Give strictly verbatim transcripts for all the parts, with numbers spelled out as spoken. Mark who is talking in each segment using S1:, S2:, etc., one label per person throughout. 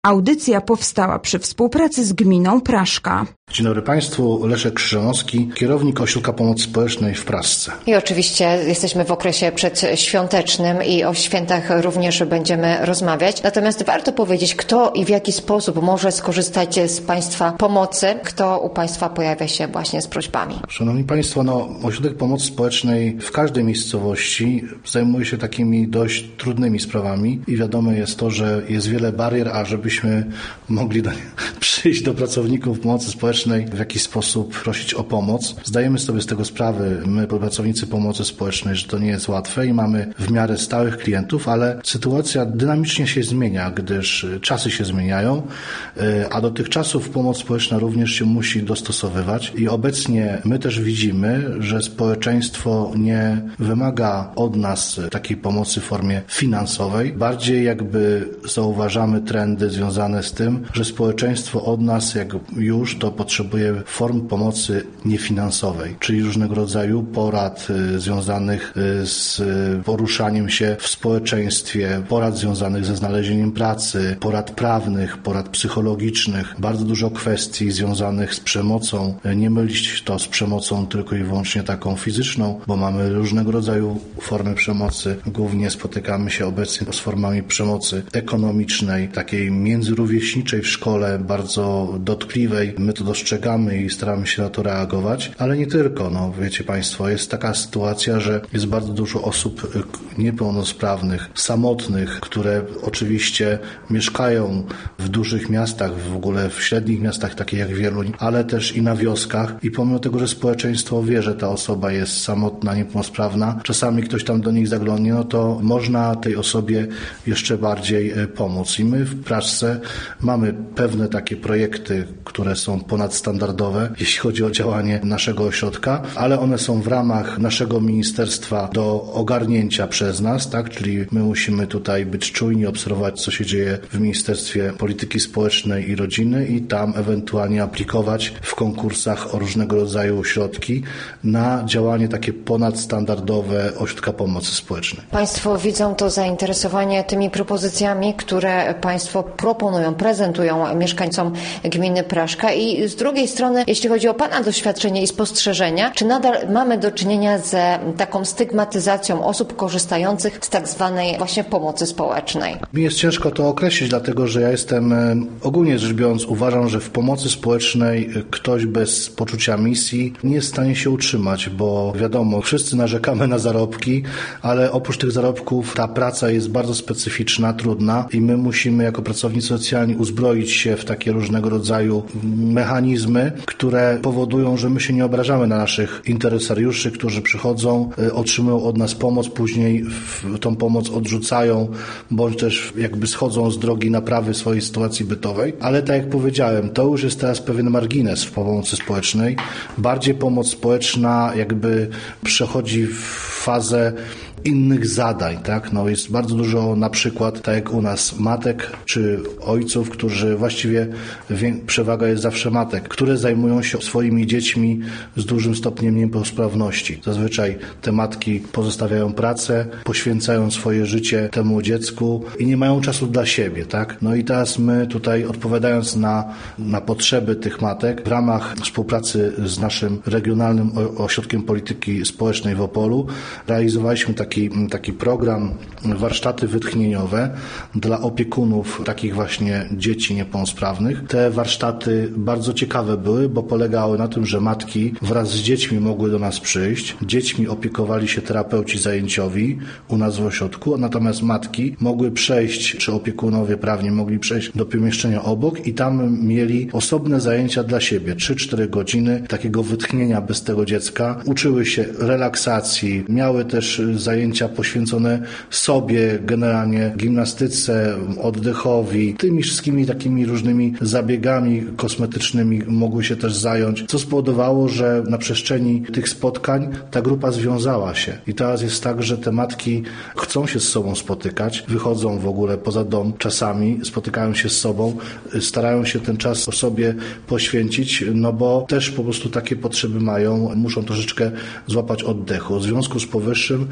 S1: Audycja powstała przy współpracy z gminą Praszka.
S2: Dzień dobry Państwu, Leszek Krzyżanowski, kierownik Ośrodka Pomocy Społecznej w Praszce.
S3: I oczywiście jesteśmy w okresie przedświątecznym i o świętach również będziemy rozmawiać. Natomiast warto powiedzieć, kto i w jaki sposób może skorzystać z Państwa pomocy, kto u Państwa pojawia się właśnie z prośbami.
S2: Szanowni Państwo, no, Ośrodek Pomocy Społecznej w każdej miejscowości zajmuje się takimi dość trudnymi sprawami i wiadomo jest to, że jest wiele barier, a żebyśmy mogli do, przyjść do pracowników pomocy społecznej w jakiś sposób prosić o pomoc. Zdajemy sobie z tego sprawę, my pracownicy pomocy społecznej, że to nie jest łatwe i mamy w miarę stałych klientów, ale sytuacja dynamicznie się zmienia, gdyż czasy się zmieniają, a do tych czasów pomoc społeczna również się musi dostosowywać i obecnie my też widzimy, że społeczeństwo nie wymaga od nas takiej pomocy w formie finansowej. Bardziej jakby zauważamy trendy związane z tym, że społeczeństwo od nas, jak już, to potrzebuje form pomocy niefinansowej, czyli różnego rodzaju porad y, związanych y, z poruszaniem się w społeczeństwie, porad związanych ze znalezieniem pracy, porad prawnych, porad psychologicznych, bardzo dużo kwestii związanych z przemocą. Nie mylić to z przemocą tylko i wyłącznie taką fizyczną, bo mamy różnego rodzaju formy przemocy. Głównie spotykamy się obecnie z formami przemocy ekonomicznej, takiej międzyrówieśniczej w szkole, bardzo dotkliwej. My to dostrzegamy i staramy się na to reagować, ale nie tylko. No, wiecie Państwo, jest taka sytuacja, że jest bardzo dużo osób niepełnosprawnych, samotnych, które oczywiście mieszkają w dużych miastach, w ogóle w średnich miastach, takich jak Wieluń, ale też i na wioskach i pomimo tego, że społeczeństwo wie, że ta osoba jest samotna, niepełnosprawna, czasami ktoś tam do nich zaglądnie, no to można tej osobie jeszcze bardziej pomóc. I my w Praszce mamy pewne takie projekty, które są ponadstandardowe, jeśli chodzi o działanie naszego ośrodka, ale one są w ramach naszego ministerstwa do ogarnięcia przez nas, tak? Czyli my musimy tutaj być czujni, obserwować, co się dzieje w Ministerstwie Polityki Społecznej i Rodziny i tam ewentualnie aplikować w konkursach o różnego rodzaju środki na działanie takie ponadstandardowe Ośrodka Pomocy Społecznej.
S3: Państwo widzą to zainteresowanie tymi propozycjami, które Państwo proponują, prezentują mieszkańcom gminy Praszka i z drugiej strony, jeśli chodzi o Pana doświadczenie i spostrzeżenia, czy nadal mamy do czynienia z taką stygmatyzacją osób korzystających z tak zwanej właśnie pomocy społecznej?
S2: Mi jest ciężko to określić, dlatego że ja jestem, ogólnie rzecz biorąc, uważam, że w pomocy społecznej ktoś bez poczucia misji nie jest w stanie się utrzymać, bo wiadomo, wszyscy narzekamy na zarobki, ale oprócz tych zarobków ta praca jest bardzo specyficzna, trudna i my musimy jako pracownicy socjalni uzbroić się w takie różnego rodzaju mechanizmy, które powodują, że my się nie obrażamy na naszych interesariuszy, którzy przychodzą, otrzymują od nas pomoc, później tą pomoc odrzucają, bądź też jakby schodzą z drogi naprawy swojej sytuacji bytowej. Ale tak jak powiedziałem, to już jest teraz pewien margines w pomocy społecznej. Bardziej pomoc społeczna jakby przechodzi w fazę innych zadań, tak? No jest bardzo dużo na przykład, tak jak u nas, matek czy ojców, którzy właściwie przewaga jest zawsze matek, które zajmują się swoimi dziećmi z dużym stopniem niepełnosprawności. Zazwyczaj te matki pozostawiają pracę, poświęcają swoje życie temu dziecku i nie mają czasu dla siebie, tak? No i teraz my tutaj odpowiadając na, na potrzeby tych matek w ramach współpracy z naszym Regionalnym Ośrodkiem Polityki Społecznej w Opolu realizowaliśmy taki Taki, taki program, warsztaty wytchnieniowe dla opiekunów takich właśnie dzieci niepełnosprawnych. Te warsztaty bardzo ciekawe były, bo polegały na tym, że matki wraz z dziećmi mogły do nas przyjść. Dziećmi opiekowali się terapeuci zajęciowi u nas w ośrodku, natomiast matki mogły przejść, czy opiekunowie prawnie mogli przejść do pomieszczenia obok i tam mieli osobne zajęcia dla siebie. trzy cztery godziny takiego wytchnienia bez tego dziecka. Uczyły się relaksacji, miały też zajęcia poświęcone sobie, generalnie gimnastyce, oddechowi, tymi wszystkimi takimi różnymi zabiegami kosmetycznymi mogły się też zająć, co spowodowało, że na przestrzeni tych spotkań ta grupa związała się. I teraz jest tak, że te matki chcą się z sobą spotykać, wychodzą w ogóle poza dom czasami, spotykają się z sobą, starają się ten czas sobie poświęcić, no bo też po prostu takie potrzeby mają, muszą troszeczkę złapać oddechu. W związku z powyższym my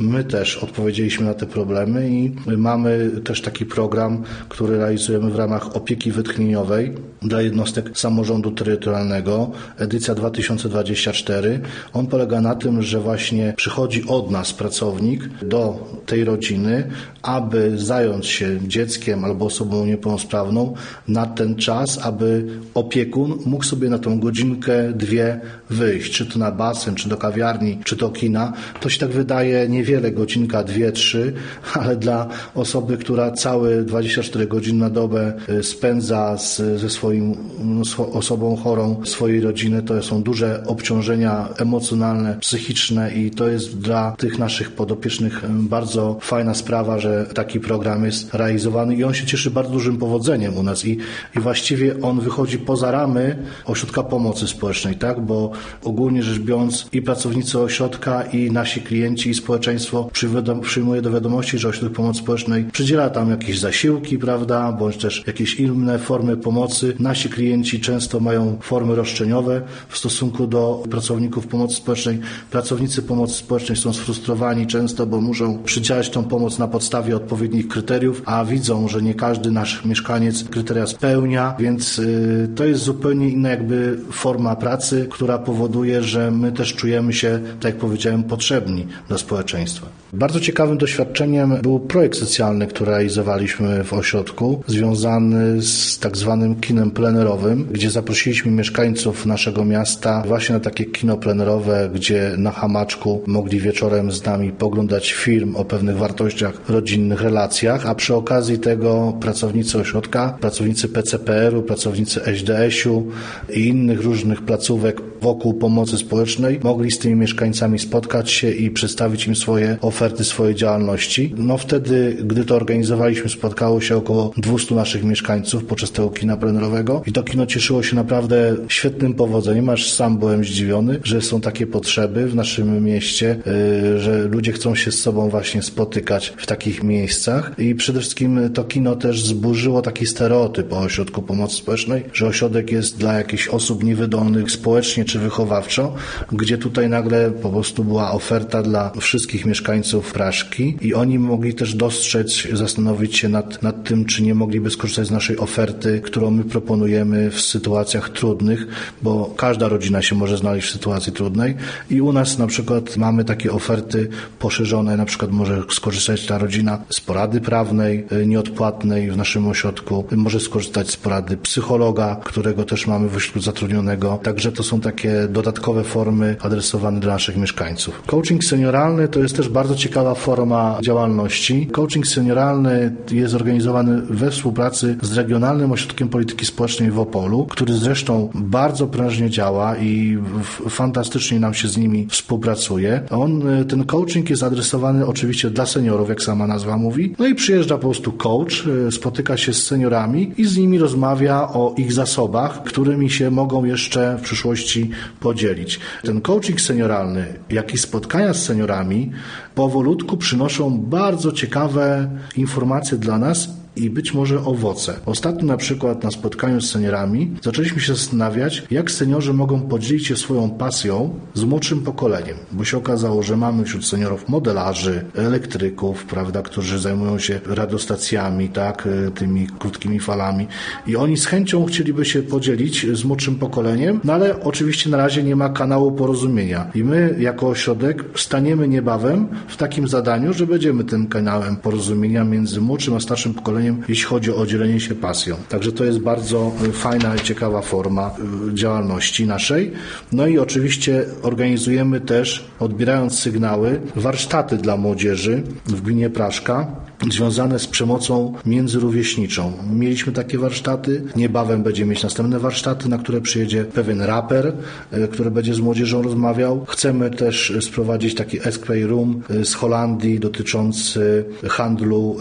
S2: my też odpowiedzieliśmy na te problemy i mamy też taki program, który realizujemy w ramach opieki wytchnieniowej dla jednostek samorządu terytorialnego, edycja dwa tysiące dwadzieścia cztery. On polega na tym, że właśnie przychodzi od nas pracownik do tej rodziny, aby zająć się dzieckiem albo osobą niepełnosprawną na ten czas, aby opiekun mógł sobie na tą godzinkę, dwie wyjść, czy to na basen, czy do kawiarni, czy do kina. To się tak wydaje niewiele, godzinka, dwie, trzy, ale dla osoby, która całe dwadzieścia cztery godziny na dobę spędza z, ze swoim osobą chorą swojej rodziny, to są duże obciążenia emocjonalne, psychiczne i to jest dla tych naszych podopiecznych bardzo fajna sprawa, że taki program jest realizowany i on się cieszy bardzo dużym powodzeniem u nas i, i właściwie on wychodzi poza ramy ośrodka pomocy społecznej, tak? Bo ogólnie rzecz biorąc i pracownicy ośrodka i nasi klienci i społeczeństwo przyjmuje do wiadomości, że ośrodek pomocy społecznej przydziela tam jakieś zasiłki, prawda, bądź też jakieś inne formy pomocy. Nasi klienci często mają formy roszczeniowe w stosunku do pracowników pomocy społecznej. Pracownicy pomocy społecznej są sfrustrowani często, bo muszą przydzielać tą pomoc na podstawie odpowiednich kryteriów, a widzą, że nie każdy nasz mieszkaniec kryteria spełnia, więc yy, to jest zupełnie inna jakby forma pracy, która powoduje, że my też czujemy się, tak jak powiedziałem, potrzebni dla społeczeństwa. Bardzo ciekawym doświadczeniem był projekt socjalny, który realizowaliśmy w ośrodku, związany z tak zwanym kinem plenerowym, gdzie zaprosiliśmy mieszkańców naszego miasta właśnie na takie kino plenerowe, gdzie na hamaczku mogli wieczorem z nami poglądać film o pewnych wartościach, rodzinnych relacjach, a przy okazji tego pracownicy ośrodka, pracownicy P C P R-u, pracownicy S D S-u i innych różnych placówek wokół pomocy społecznej mogli z tymi mieszkańcami spotkać się i przedstawić im swoje oferty, swoje działalności. No wtedy, gdy to organizowaliśmy, spotkało się około dwieście naszych mieszkańców podczas tego kina plenerowego i to kino cieszyło się naprawdę świetnym powodzeniem, aż sam byłem zdziwiony, że są takie potrzeby w naszym mieście, yy, że ludzie chcą się z sobą właśnie spotykać w takich miejscach i przede wszystkim to kino też zburzyło taki stereotyp o ośrodku pomocy społecznej, że ośrodek jest dla jakichś osób niewydolnych społecznie czy wychowawczo, gdzie tutaj nagle po prostu była oferta dla wszystkich mieszkańców Praszki i oni mogli też dostrzec, zastanowić się nad, nad tym, czy nie mogliby skorzystać z naszej oferty, którą my proponujemy w sytuacjach trudnych, bo każda rodzina się może znaleźć w sytuacji trudnej i u nas na przykład mamy takie oferty poszerzone, na przykład może skorzystać ta rodzina z porady prawnej, nieodpłatnej w naszym ośrodku, może skorzystać z porady psychologa, którego też mamy w ośrodku zatrudnionego, także to są takie dodatkowe formy adresowane dla naszych mieszkańców. Coaching senioralny to jest też bardzo ciekawa forma działalności. Coaching senioralny jest organizowany we współpracy z Regionalnym Ośrodkiem Polityki Społecznej w Opolu, który zresztą bardzo prężnie działa i fantastycznie nam się z nimi współpracuje. On, ten coaching jest adresowany oczywiście dla seniorów, jak sama nazwa mówi. No i przyjeżdża po prostu coach, spotyka się z seniorami i z nimi rozmawia o ich zasobach, którymi się mogą jeszcze w przyszłości podzielić. Ten coaching senioralny, jak i spotkania z seniorami powolutku przynoszą bardzo ciekawe informacje dla nas i być może owoce. Ostatnio na przykład na spotkaniu z seniorami zaczęliśmy się zastanawiać, jak seniorzy mogą podzielić się swoją pasją z młodszym pokoleniem, bo się okazało, że mamy wśród seniorów modelarzy, elektryków, prawda, którzy zajmują się radiostacjami, tak, tymi krótkimi falami i oni z chęcią chcieliby się podzielić z młodszym pokoleniem, no ale oczywiście na razie nie ma kanału porozumienia i my jako ośrodek staniemy niebawem w takim zadaniu, że będziemy tym kanałem porozumienia między młodszym a starszym pokoleniem, jeśli chodzi o dzielenie się pasją. Także to jest bardzo fajna i ciekawa forma działalności naszej. No i oczywiście organizujemy też, odbierając sygnały, warsztaty dla młodzieży w gminie Praszka związane z przemocą międzyrówieśniczą. Mieliśmy takie warsztaty, niebawem będziemy mieć następne warsztaty, na które przyjedzie pewien raper, który będzie z młodzieżą rozmawiał. Chcemy też sprowadzić taki escape room z Holandii dotyczący handlu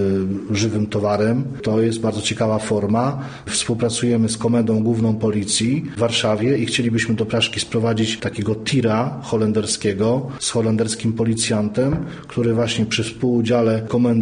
S2: y, żywym towarem. To jest bardzo ciekawa forma. Współpracujemy z Komendą Główną Policji w Warszawie i chcielibyśmy do Praszki sprowadzić takiego tira holenderskiego z holenderskim policjantem, który właśnie przy współudziale Komendy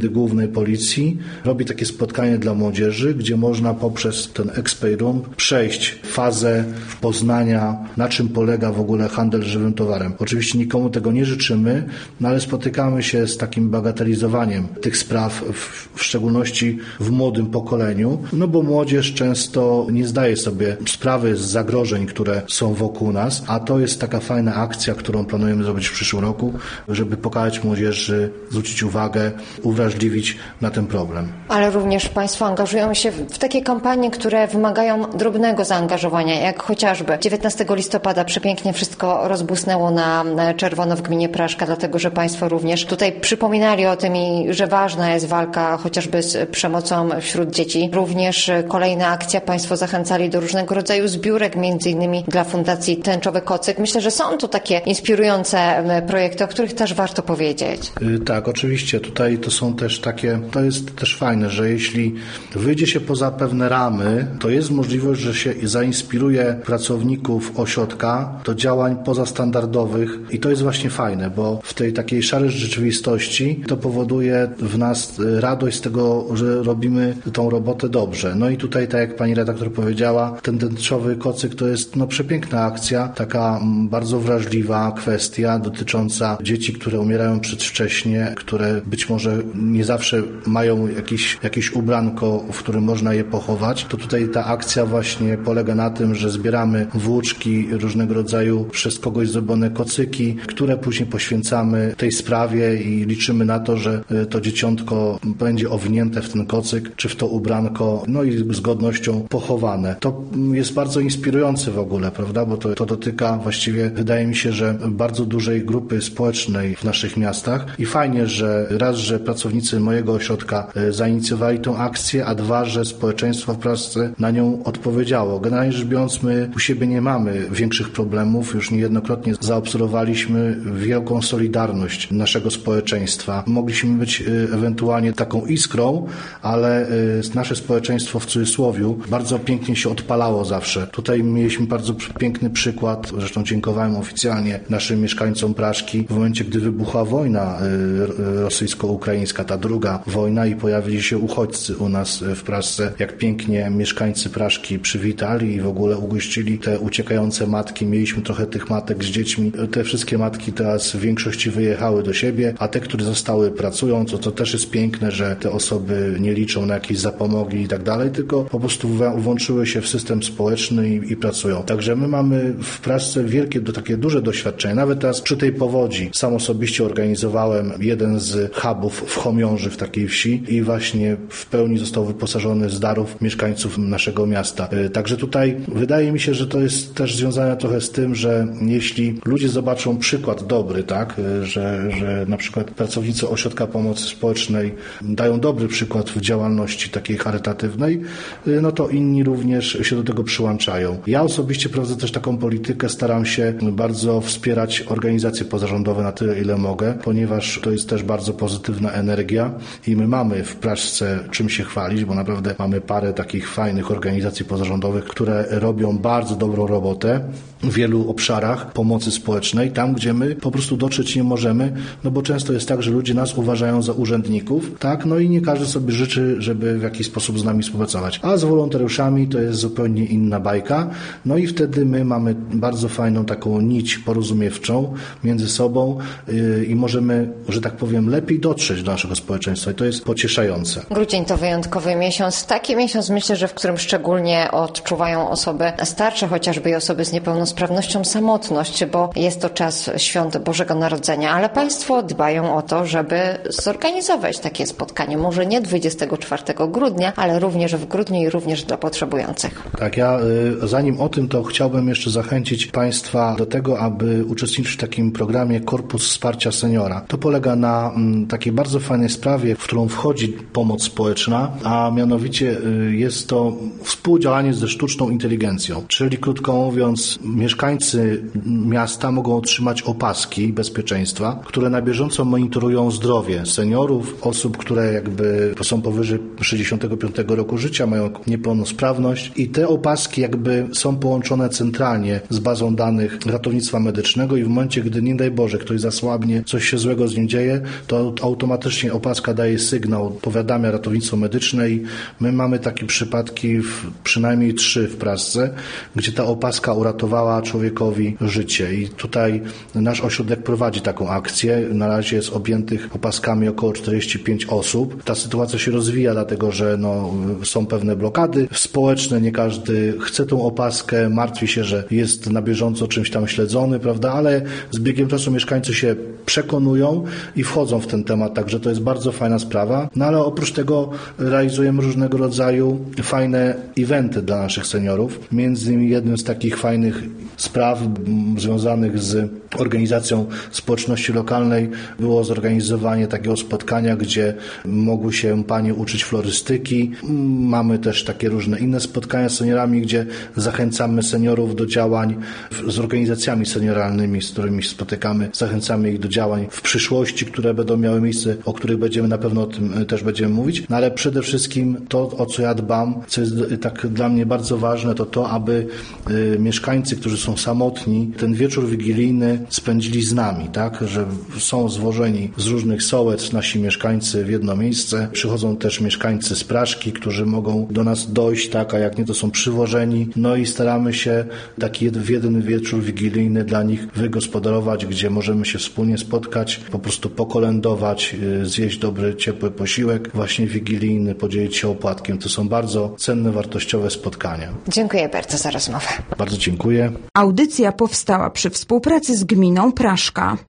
S2: Komendy Głównej Policji robi takie spotkanie dla młodzieży, gdzie można poprzez ten X-Pay Room przejść fazę poznania, na czym polega w ogóle handel żywym towarem. Oczywiście nikomu tego nie życzymy, no ale spotykamy się z takim bagatelizowaniem tych spraw, w, w szczególności w młodym pokoleniu, no bo młodzież często nie zdaje sobie sprawy z zagrożeń, które są wokół nas, a to jest taka fajna akcja, którą planujemy zrobić w przyszłym roku, żeby pokazać młodzieży, zwrócić uwagę, uwrażliwić na ten problem.
S3: Ale również Państwo angażują się w takie kampanie, które wymagają drobnego zaangażowania, jak chociażby dziewiętnastego listopada przepięknie wszystko rozbłysnęło na czerwono w gminie Praszka, dlatego że Państwo również tutaj przypominali o tym i że ważna jest walka chociażby z przemocą wśród dzieci. Również kolejna akcja, Państwo zachęcali do różnego rodzaju zbiórek, między innymi dla Fundacji Tęczowy Kocyk. Myślę, że są tu takie inspirujące projekty, o których też warto powiedzieć.
S2: Yy, tak, oczywiście. Tutaj to są też takie, to jest też fajne, że jeśli wyjdzie się poza pewne ramy, to jest możliwość, że się zainspiruje pracowników ośrodka do działań pozastandardowych i to jest właśnie fajne, bo w tej takiej szarej rzeczywistości to powoduje w nas radość z tego, że robimy tą robotę dobrze. No i tutaj, tak jak pani redaktor powiedziała, ten Tęczowy Kocyk to jest no, przepiękna akcja, taka bardzo wrażliwa kwestia dotycząca dzieci, które umierają przedwcześnie, które być może nie zawsze mają jakieś, jakieś ubranko, w którym można je pochować. To tutaj ta akcja właśnie polega na tym, że zbieramy włóczki, różnego rodzaju przez kogoś zrobione kocyki, które później poświęcamy tej sprawie i liczymy na to, że to dzieciątko będzie owinięte w ten kocyk, czy w to ubranko, no i z godnością pochowane. To jest bardzo inspirujące w ogóle, prawda, bo to, to dotyka właściwie, wydaje mi się, że bardzo dużej grupy społecznej w naszych miastach i fajnie, że raz, że pracownicy mojego ośrodka zainicjowali tą akcję, a dwa, że społeczeństwo w Praszce na nią odpowiedziało. Generalnie rzecz biorąc, my u siebie nie mamy większych problemów, już niejednokrotnie zaobserwowaliśmy wielką solidarność naszego społeczeństwa. Mogliśmy być ewentualnie taką iskrą, ale nasze społeczeństwo w cudzysłowiu bardzo pięknie się odpalało zawsze. Tutaj mieliśmy bardzo piękny przykład, zresztą dziękowałem oficjalnie naszym mieszkańcom Praszki w momencie, gdy wybuchła wojna rosyjsko-ukraińska, ta druga wojna i pojawili się uchodźcy u nas w Praszce, jak pięknie mieszkańcy Praszki przywitali i w ogóle ugościli te uciekające matki. Mieliśmy trochę tych matek z dziećmi. Te wszystkie matki teraz w większości wyjechały do siebie, a te, które zostały, pracują, co to też jest piękne, że te osoby nie liczą na jakieś zapomogi i tak dalej, tylko po prostu włączyły się w system społeczny i, i pracują. Także my mamy w Praszce wielkie, takie duże doświadczenie. Nawet teraz przy tej powodzi sam osobiście organizowałem jeden z hubów w Chomiąży, w takiej wsi i właśnie w pełni został wyposażony z darów mieszkańców naszego miasta. Także tutaj wydaje mi się, że to jest też związane trochę z tym, że jeśli ludzie zobaczą przykład dobry, tak, że, że na przykład pracownicy Ośrodka Pomocy Społecznej dają dobry przykład w działalności takiej charytatywnej, no to inni również się do tego przyłączają. Ja osobiście prowadzę też taką politykę, staram się bardzo wspierać organizacje pozarządowe na tyle, ile mogę, ponieważ to jest też bardzo pozytywna energia i my mamy w Praszce czym się chwalić, bo naprawdę mamy parę takich fajnych organizacji pozarządowych, które robią bardzo dobrą robotę w wielu obszarach pomocy społecznej, tam gdzie my po prostu dotrzeć nie możemy, no bo często jest tak, że ludzie nas uważają za urzędników, tak, no i nie każdy sobie życzy, żeby w jakiś sposób z nami współpracować. A z wolontariuszami to jest zupełnie inna bajka, no i wtedy my mamy bardzo fajną taką nić porozumiewczą między sobą yy, i możemy, że tak powiem, lepiej dotrzeć do naszego społeczeństwa i to jest pocieszające.
S3: Grudzień to wyjątkowy miesiąc, taki miesiąc myślę, że w którym szczególnie odczuwają osoby starsze, chociażby i osoby z niepełnosprawnością samotność, bo jest to czas świąt Bożego Narodzenia, ale Państwo dbają o to, żeby zorganizować takie spotkanie, może nie dwudziestego czwartego grudnia, ale również w grudniu i również dla potrzebujących.
S2: Tak, ja y, zanim o tym, to chciałbym jeszcze zachęcić Państwa do tego, aby uczestniczyć w takim programie Korpus Wsparcia Seniora. To polega na m, takiej bardzo fajnej sprawie, w którą wchodzi pomoc społeczna, a mianowicie y, jest to współdziałanie ze sztuczną inteligencją, czyli krótko mówiąc, mieszkańcy miasta mogą otrzymać opaski bezpieczeństwa, które na bieżąco monitorują zdrowie seniorów, osób, które jakby są powyżej sześćdziesiątego piątego roku życia, mają niepełnosprawność i te opaski jakby są połączone centralnie z bazą danych ratownictwa medycznego i w momencie, gdy nie daj Boże ktoś zasłabnie, coś się złego z nim dzieje, to automatycznie opaska daje sygnał, powiadamia ratownictwo medyczne i my mamy takie przypadki, w, przynajmniej trzy w Praszce, gdzie ta opaska uratowała człowiekowi życie i tutaj nasz ośrodek prowadzi taką akcję. Na razie jest objętych opaskami około czterdzieści pięć osób. Ta sytuacja się rozwija, dlatego że no, są pewne blokady społeczne, nie każdy chce tą opaskę, martwi się, że jest na bieżąco czymś tam śledzony, prawda, ale z biegiem czasu mieszkańcy się przekonują i wchodzą w ten temat, także to jest bardzo fajna sprawa. No ale oprócz tego realizujemy różnego rodzaju fajne eventy dla naszych seniorów. Między innymi jednym z takich fajnych spraw m, związanych z organizacją społeczności lokalnej było zorganizowanie takiego spotkania, gdzie mogły się panie uczyć florystyki. Mamy też takie różne inne spotkania z seniorami, gdzie zachęcamy seniorów do działań z organizacjami senioralnymi, z którymi się spotykamy. Zachęcamy ich do działań w przyszłości, które będą miały miejsce, o których będziemy na pewno o tym też będziemy mówić. No ale przede wszystkim to, o co ja dbam, co jest tak dla mnie bardzo ważne, to to, aby y, mieszkańcy, którzy są samotni, ten wieczór wigilijny spędzili z nami, tak, że są zwożeni z różnych sołectw nasi mieszkańcy w jedno miejsce. Przychodzą też mieszkańcy z Praszki, którzy mogą do nas dojść, tak, a jak nie, to są przywożeni. No i staramy się taki w jeden wieczór wigilijny dla nich wygospodarować, gdzie możemy się wspólnie spotkać, po prostu pokolędować, zjeść dobry, ciepły posiłek, właśnie wigilijny, podzielić się opłatkiem. To są bardzo cenne, wartościowe spotkania.
S3: Dziękuję bardzo za rozmowę.
S2: Bardzo dziękuję.
S1: Audycja powstała przy współpracy z gminą Praszka.